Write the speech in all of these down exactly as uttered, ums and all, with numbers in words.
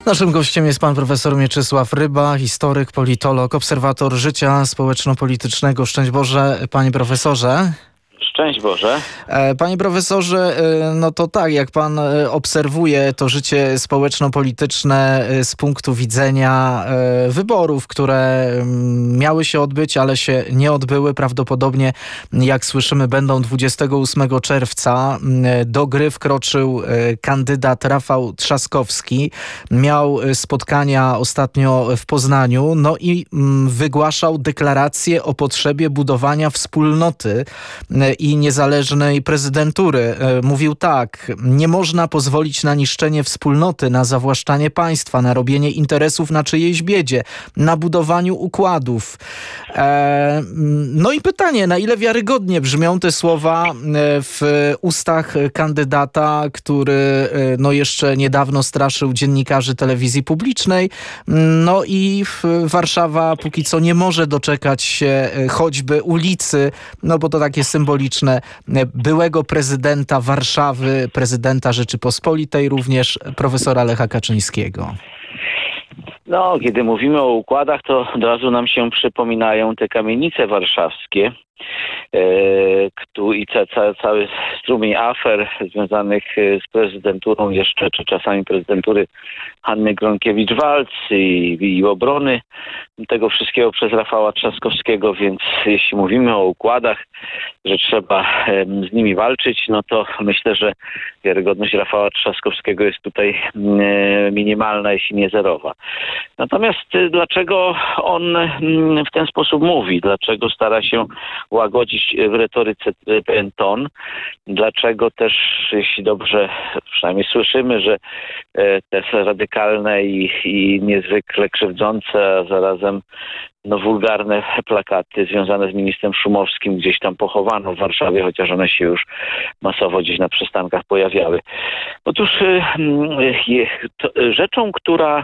Naszym gościem jest pan profesor Mieczysław Ryba, historyk, politolog, obserwator życia społeczno-politycznego. Szczęść Boże, panie profesorze. Szczęść Boże. Panie profesorze, no to tak, jak pan obserwuje to życie społeczno-polityczne z punktu widzenia wyborów, które miały się odbyć, ale się nie odbyły, prawdopodobnie, jak słyszymy, będą dwudziestego ósmego czerwca. Do gry wkroczył kandydat Rafał Trzaskowski. Miał spotkania ostatnio w Poznaniu, no i wygłaszał deklarację o potrzebie budowania wspólnoty i niezależnej prezydentury. Mówił tak: nie można pozwolić na niszczenie wspólnoty, na zawłaszczanie państwa, na robienie interesów na czyjejś biedzie, na budowaniu układów. E, no i pytanie, na ile wiarygodnie brzmią te słowa w ustach kandydata, który no jeszcze niedawno straszył dziennikarzy telewizji publicznej. No i Warszawa póki co nie może doczekać się choćby ulicy, no bo to takie symboliczne, byłego prezydenta Warszawy, prezydenta Rzeczypospolitej, również profesora Lecha Kaczyńskiego. No, kiedy mówimy o układach, to od razu nam się przypominają te kamienice warszawskie, i ca, ca, cały strumień afer związanych z prezydenturą jeszcze, czy czasami prezydentury Hanny Gronkiewicz-Waltz i, i obrony tego wszystkiego przez Rafała Trzaskowskiego, więc jeśli mówimy o układach, że trzeba z nimi walczyć, no to myślę, że wiarygodność Rafała Trzaskowskiego jest tutaj minimalna, jeśli nie zerowa. Natomiast dlaczego on w ten sposób mówi? Dlaczego stara się łagodzić w retoryce pewien ton? Dlaczego też, jeśli dobrze przynajmniej słyszymy, że te radykalne i, i niezwykle krzywdzące, a zarazem no, wulgarne plakaty związane z ministrem Szumowskim gdzieś tam pochowano w Warszawie, chociaż one się już masowo gdzieś na przystankach pojawiały. Otóż rzeczą, która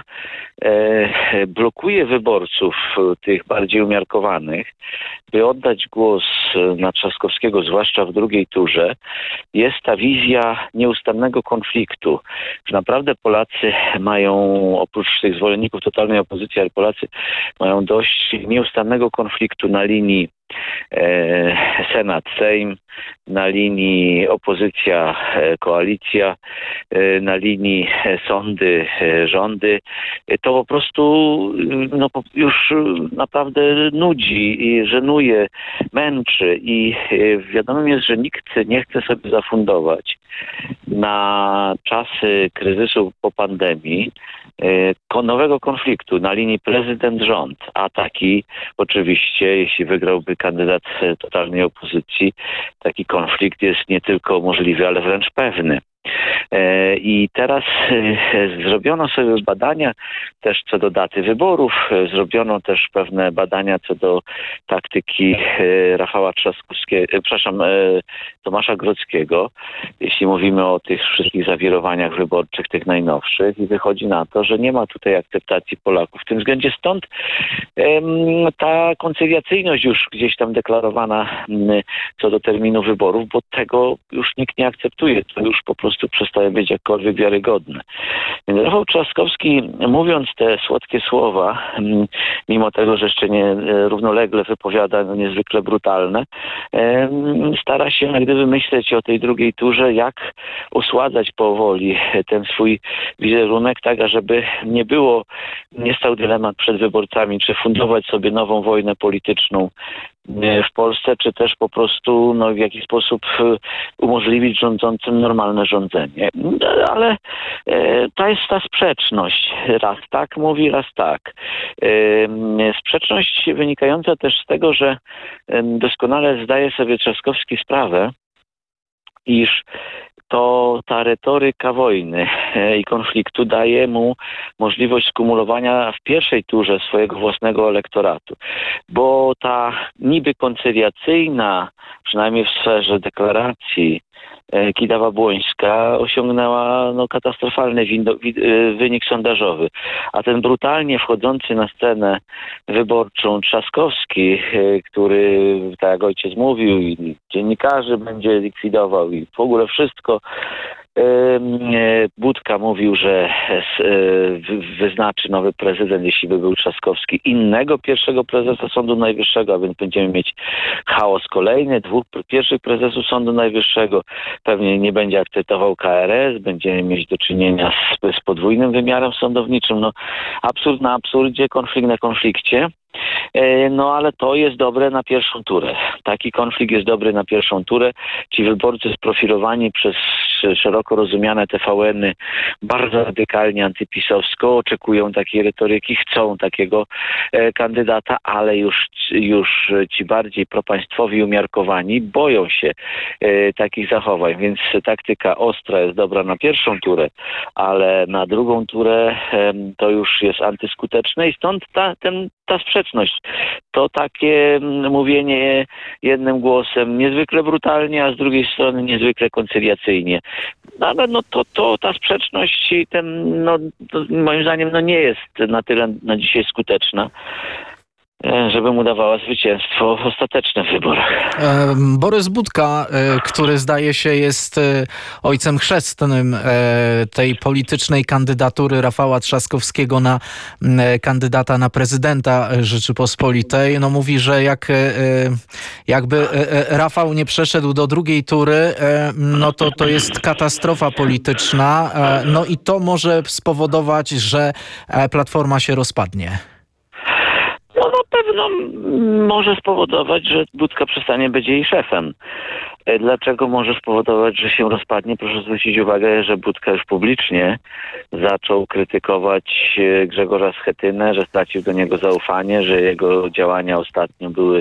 blokuje wyborców, tych bardziej umiarkowanych, by oddać głos na Trzaskowskiego, zwłaszcza w drugiej turze, jest ta wizja nieustannego konfliktu. Że naprawdę Polacy mają, oprócz tych zwolenników totalnej opozycji, ale Polacy mają dość nieustannego konfliktu na linii e, Senat, Sejm, na linii opozycja, e, koalicja, e, na linii e, sądy, e, rządy. E, to po prostu no, już naprawdę nudzi i żenuje, męczy i e, wiadomo jest, że nikt nie chce sobie zafundować na czasy kryzysu po pandemii e, nowego konfliktu na linii prezydent-rząd, a taki oczywiście, jeśli wygrałby kandydat totalnej opozycji, taki konflikt jest nie tylko możliwy, ale wręcz pewny. I teraz zrobiono sobie badania też co do daty wyborów, zrobiono też pewne badania co do taktyki Rafała Trzaskowskiego, przepraszam, Tomasza Grodzkiego, jeśli mówimy o tych wszystkich zawirowaniach wyborczych, tych najnowszych, i wychodzi na to, że nie ma tutaj akceptacji Polaków w tym względzie. Stąd ta koncyliacyjność już gdzieś tam deklarowana co do terminu wyborów, bo tego już nikt nie akceptuje, to już po prostu przestaje być jakkolwiek wiarygodne. Więc Rafał Trzaskowski, mówiąc te słodkie słowa, mimo tego, że jeszcze nie równolegle wypowiada no, niezwykle brutalne, stara się jak gdyby myśleć o tej drugiej turze, jak osładzać powoli ten swój wizerunek, tak ażeby nie było, nie stał dylemat przed wyborcami, czy fundować sobie nową wojnę polityczną w Polsce, czy też po prostu no, w jakiś sposób umożliwić rządzącym normalne rządzenie. Ale e, to jest ta sprzeczność. Raz tak mówi, raz tak. E, sprzeczność wynikająca też z tego, że e, doskonale zdaje sobie Trzaskowski sprawę, iż to ta retoryka wojny i konfliktu daje mu możliwość skumulowania w pierwszej turze swojego własnego elektoratu. Bo ta niby koncyliacyjna, przynajmniej w sferze deklaracji, Kidawa-Błońska osiągnęła no, katastrofalny win- wynik sondażowy. A ten brutalnie wchodzący na scenę wyborczą Trzaskowski, który, tak jak ojciec mówił, i dziennikarzy będzie likwidował i w ogóle wszystko, Budka mówił, że wyznaczy nowy prezydent, jeśli by był Trzaskowski, innego pierwszego prezesa Sądu Najwyższego, a więc będziemy mieć chaos kolejny, dwóch pierwszych prezesów Sądu Najwyższego, pewnie nie będzie akceptował K R S, będziemy mieć do czynienia z, z podwójnym wymiarem sądowniczym. No, absurd na absurdzie, konflikt na konflikcie. No ale to jest dobre na pierwszą turę. Taki konflikt jest dobry na pierwszą turę. Ci wyborcy sprofilowani przez szeroko rozumiane T V N-y bardzo radykalnie antypisowsko oczekują takiej retoryki, chcą takiego e, kandydata, ale już, już ci bardziej propaństwowi umiarkowani boją się e, takich zachowań, więc taktyka ostra jest dobra na pierwszą turę, ale na drugą turę e, to już jest antyskuteczne i stąd ta, ten, ta sprzeczność. To takie mówienie jednym głosem niezwykle brutalnie, a z drugiej strony niezwykle koncyliacyjnie. No, ale no to, to ta sprzeczność i ten, no, to moim zdaniem no nie jest na tyle na dzisiaj skuteczna, żeby mu dawała zwycięstwo ostateczne w wyborach. Borys Budka, który zdaje się jest ojcem chrzestnym tej politycznej kandydatury Rafała Trzaskowskiego na kandydata na prezydenta Rzeczypospolitej, no mówi, że jak, jakby Rafał nie przeszedł do drugiej tury, no to to jest katastrofa polityczna, no i to może spowodować, że Platforma się rozpadnie. No na pewno może spowodować, że Budka przestanie być jej szefem. Dlaczego może spowodować, że się rozpadnie? Proszę zwrócić uwagę, że Budka już publicznie zaczął krytykować Grzegorza Schetynę, że stracił do niego zaufanie, że jego działania ostatnio były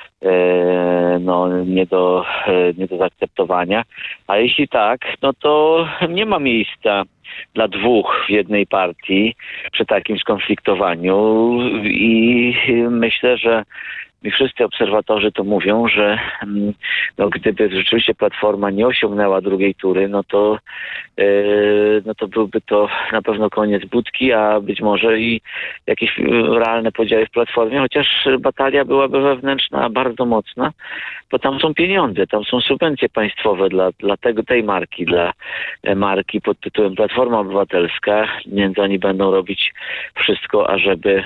no, nie do, nie do zaakceptowania. A jeśli tak, no to nie ma miejsca dla dwóch w jednej partii przy takim skonfliktowaniu i myślę, że i wszyscy obserwatorzy to mówią, że no, gdyby rzeczywiście Platforma nie osiągnęła drugiej tury, no to, yy, no to byłby to na pewno koniec Budki, a być może i jakieś realne podziały w Platformie, chociaż batalia byłaby wewnętrzna bardzo mocna, bo tam są pieniądze, tam są subwencje państwowe dla, dla tego, tej marki, dla marki pod tytułem Platforma Obywatelska, więc oni będą robić wszystko, ażeby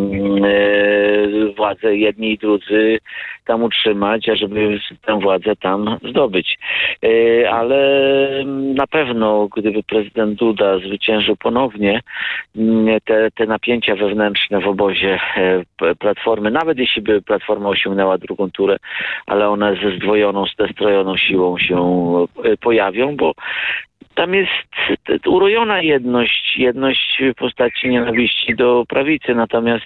yy, władze jedni i drudzy tam utrzymać, ażeby tę władzę tam zdobyć. Yy, ale na pewno, gdyby prezydent Duda zwyciężył ponownie, yy, te, te napięcia wewnętrzne w obozie yy, Platformy, nawet jeśli by Platforma osiągnęła drugą turę, ale one ze zdwojoną, zestrojoną siłą się yy, pojawią, bo tam jest urojona jedność, jedność w postaci nienawiści do prawicy, natomiast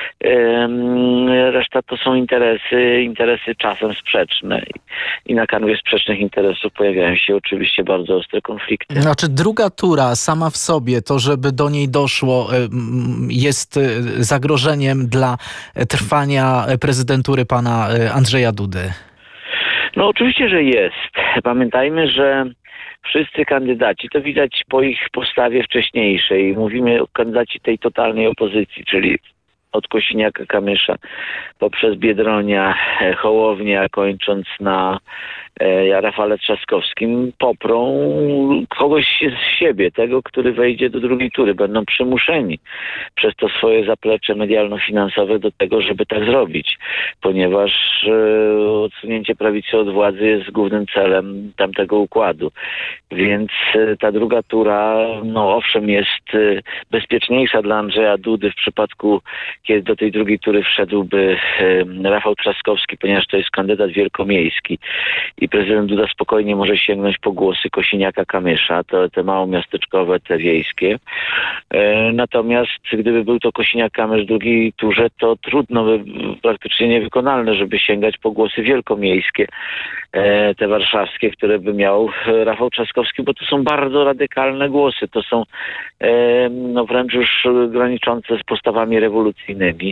e, reszta to są interesy, interesy czasem sprzeczne i na kanwie sprzecznych interesów pojawiają się oczywiście bardzo ostre konflikty. Znaczy druga tura sama w sobie, to żeby do niej doszło, jest zagrożeniem dla trwania prezydentury pana Andrzeja Dudy? No oczywiście, że jest. Pamiętajmy, że wszyscy kandydaci, to widać po ich postawie wcześniejszej, mówimy o kandydaci tej totalnej opozycji, czyli od Kosiniaka-Kamysza poprzez Biedronia, Hołownię, kończąc na e, Rafale Trzaskowskim, poprą kogoś z siebie, tego, który wejdzie do drugiej tury. Będą przymuszeni przez to swoje zaplecze medialno-finansowe do tego, żeby tak zrobić, ponieważ e, odsunięcie prawicy od władzy jest głównym celem tamtego układu. Więc e, ta druga tura, no owszem, jest e, bezpieczniejsza dla Andrzeja Dudy w przypadku, kiedy do tej drugiej tury wszedłby e, Rafał Trzaskowski, ponieważ to jest kandydat wielkomiejski i prezydent Duda spokojnie może sięgnąć po głosy Kosiniaka-Kamysza, to te małomiasteczkowe, te wiejskie. E, natomiast gdyby był to Kosiniak-Kamysz w drugiej turze, to trudno, by, praktycznie niewykonalne, żeby sięgać po głosy wielkomiejskie, e, te warszawskie, które by miał Rafał Trzaskowski, bo to są bardzo radykalne głosy. To są e, no wręcz już graniczące z postawami rewolucyjnymi,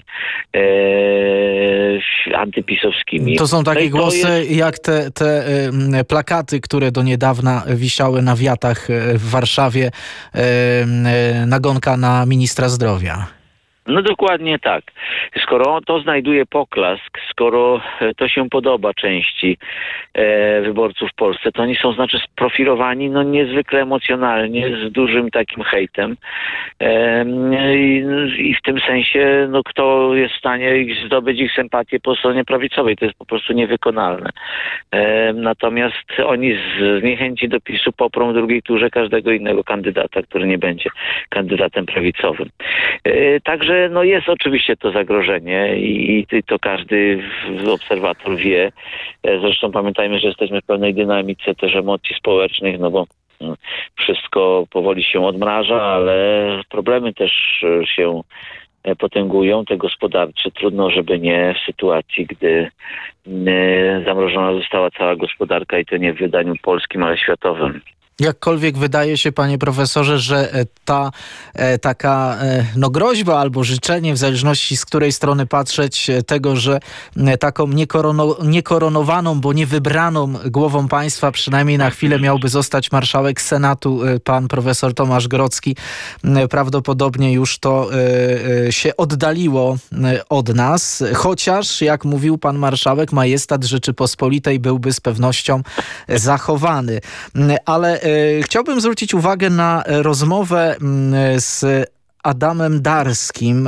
e, antypisowskimi. To są takie no głosy jest... jak te, te y, plakaty, które do niedawna wisiały na wiatach w Warszawie, y, y, nagonka na ministra zdrowia. No dokładnie tak. Skoro to znajduje poklask, skoro to się podoba części e, wyborców w Polsce, to oni są znaczy sprofilowani no niezwykle emocjonalnie, z dużym takim hejtem. E, i, I w tym sensie, no kto jest w stanie ich, zdobyć ich sympatię po stronie prawicowej, to jest po prostu niewykonalne. E, natomiast oni z, z niechęci do PiSu poprą w drugiej turze każdego innego kandydata, który nie będzie kandydatem prawicowym. E, także no jest oczywiście to zagrożenie i, i to każdy obserwator wie. Zresztą pamiętajmy, że jesteśmy w pewnej dynamice też emocji społecznych, no bo wszystko powoli się odmraża, ale problemy też się potęgują, te gospodarcze. Trudno, żeby nie w sytuacji, gdy zamrożona została cała gospodarka i to nie w wydaniu polskim, ale światowym. Jakkolwiek wydaje się, panie profesorze, że ta e, taka e, no groźba albo życzenie, w zależności z której strony patrzeć, tego, że e, taką niekorono, niekoronowaną, bo nie wybraną głową państwa, przynajmniej na chwilę miałby zostać marszałek Senatu, e, pan profesor Tomasz Grodzki, e, prawdopodobnie już to e, e, się oddaliło e, od nas, chociaż, jak mówił pan marszałek, majestat Rzeczypospolitej byłby z pewnością zachowany. Ale chciałbym zwrócić uwagę na rozmowę z Adamem Darskim,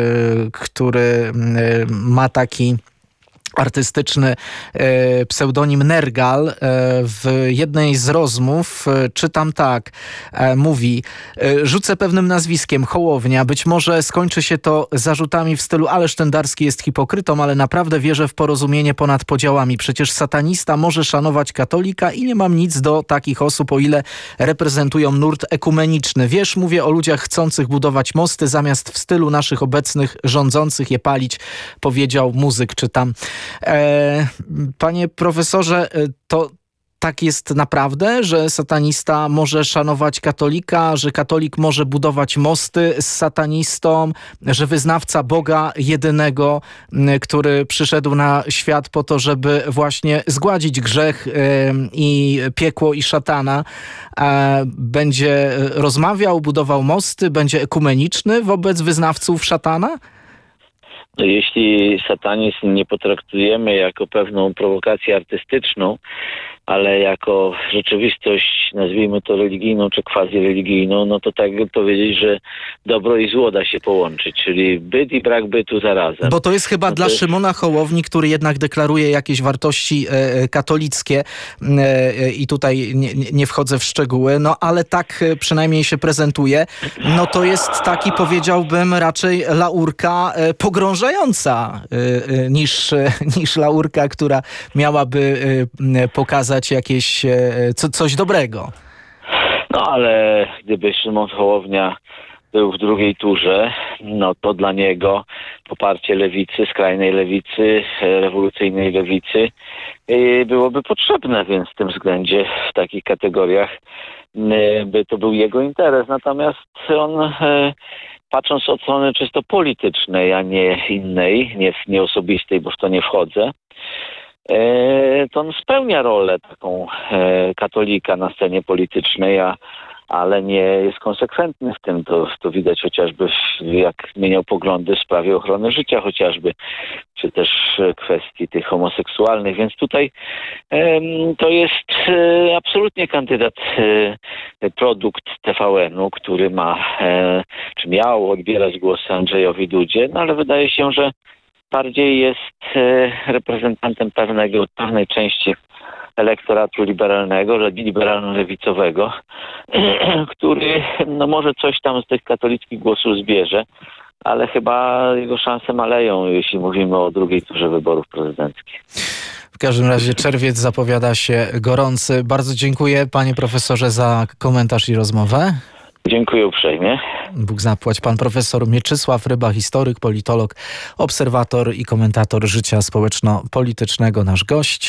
który ma taki artystyczny e, pseudonim Nergal. E, w jednej z rozmów e, czytam tak, e, mówi: e, rzucę pewnym nazwiskiem, Hołownia, być może skończy się to zarzutami w stylu ależ ten Darski jest hipokrytą, ale naprawdę wierzę w porozumienie ponad podziałami. Przecież satanista może szanować katolika i nie mam nic do takich osób, o ile reprezentują nurt ekumeniczny. Wiesz, mówię o ludziach chcących budować mosty, zamiast w stylu naszych obecnych rządzących je palić, powiedział muzyk, czytam. E, panie profesorze, to tak jest naprawdę, że satanista może szanować katolika, że katolik może budować mosty z satanistą, że wyznawca Boga jedynego, który przyszedł na świat po to, żeby właśnie zgładzić grzech i piekło i szatana, będzie rozmawiał, budował mosty, będzie ekumeniczny wobec wyznawców szatana? No, jeśli satanizm nie potraktujemy jako pewną prowokację artystyczną, ale jako rzeczywistość, nazwijmy to religijną czy quasi-religijną, no to tak powiedzieć, że dobro i zło da się połączyć, czyli byt i brak bytu zarazem. Bo to jest chyba no dla jest... Szymona Hołowni, który jednak deklaruje jakieś wartości e, katolickie e, i tutaj nie, nie wchodzę w szczegóły, no ale tak przynajmniej się prezentuje, no to jest taki, powiedziałbym, raczej laurka e, pogrążająca e, niż, e, niż laurka, która miałaby e, pokazać jakieś co, coś dobrego. No ale gdyby Szymon Hołownia był w drugiej turze, no to dla niego poparcie lewicy, skrajnej lewicy, rewolucyjnej lewicy byłoby potrzebne, więc w tym względzie w takich kategoriach by to był jego interes. Natomiast on, patrząc od strony czysto politycznej, a nie innej, nie, nie osobistej, bo w to nie wchodzę, to on spełnia rolę taką e, katolika na scenie politycznej, a, ale nie jest konsekwentny w tym. To, to widać chociażby, jak zmieniał poglądy w sprawie ochrony życia chociażby, czy też kwestii tych homoseksualnych. Więc tutaj e, to jest e, absolutnie kandydat, e, produkt T V N-u, który ma, e, czy miał odbierać głosy Andrzejowi Dudzie, no ale wydaje się, że bardziej jest e, reprezentantem pewnego, pewnej części elektoratu liberalnego, liberalno-lewicowego, który no, może coś tam z tych katolickich głosów zbierze, ale chyba jego szanse maleją, jeśli mówimy o drugiej turze wyborów prezydenckich. W każdym razie czerwiec zapowiada się gorący. Bardzo dziękuję, panie profesorze, za komentarz i rozmowę. Dziękuję uprzejmie. Bóg zapłać. Pan profesor Mieczysław Ryba, historyk, politolog, obserwator i komentator życia społeczno-politycznego, nasz gość.